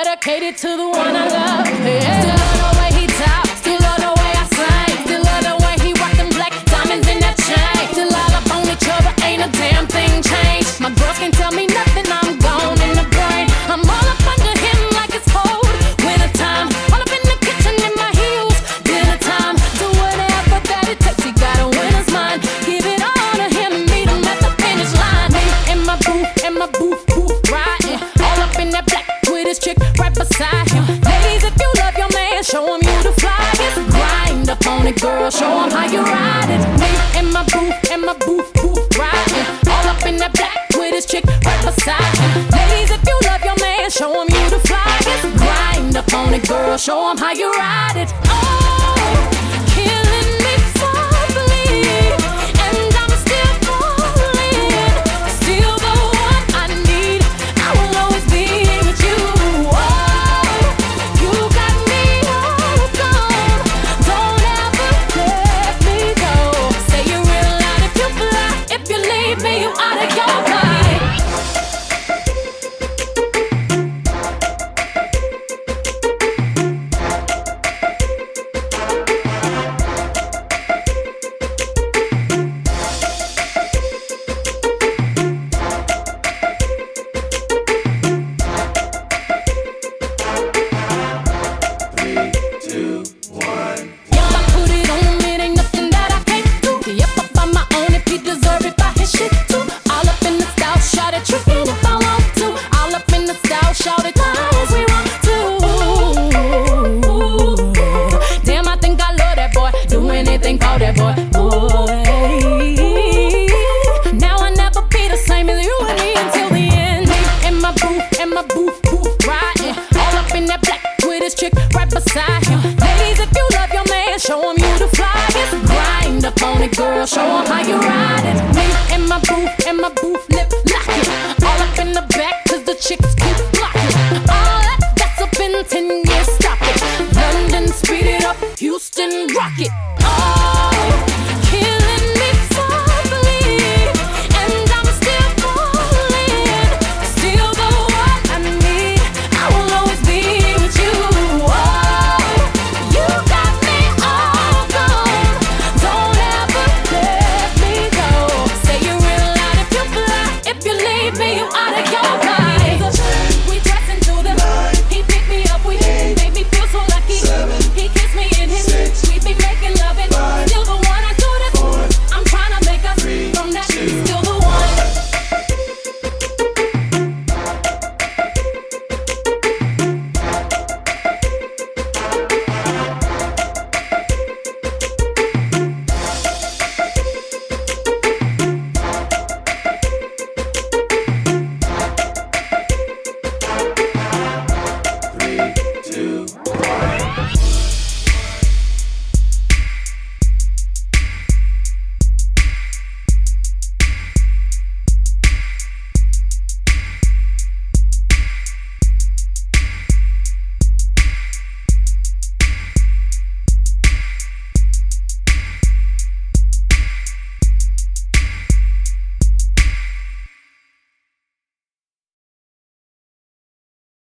dedicated to the one I love. Yeah. Still love the way he talks, still love the way I sing, still love the way he rock them black diamonds in that chain. Still all up on each other, ain't a damn thing changed. My girls can tell me nothing, I'm gone in the brain. I'm all up under him like it's cold winter time. All up in the kitchen in my heels, dinner time. Do whatever that it takes, he got a winner's mind. Give it all to him and meet him at the finish line. Me in my booth, riding all up in that black with his chick right beside him. Ladies, if you love your man, show him you the flyest. Grind up on it, girl, show him how you ride it. Me in my booth, riding all up in that black with his chick right beside him. Ladies, if you love your man, show him you the flyest. Grind up on it, girl, show him how you ride it. Oh, killing me softly, and I'm still falling. Still the one I need, I will always be with you. Oh, you got me hooked on. Don't ever let me go. Say it real loud if you fly. If you leave me, you out of your mind. Shout it as we want to. Damn, I think I love that boy. Do anything for that boy. Now I never be the same as you and me until the end. In my booth, riding all up in that black with his chick right beside him. Ladies, if you love your man, show him you the flyest. Grind up on it, girl, show him how you ride it. Me in my booth, lip lock it. All up in the back, cause the chicks keep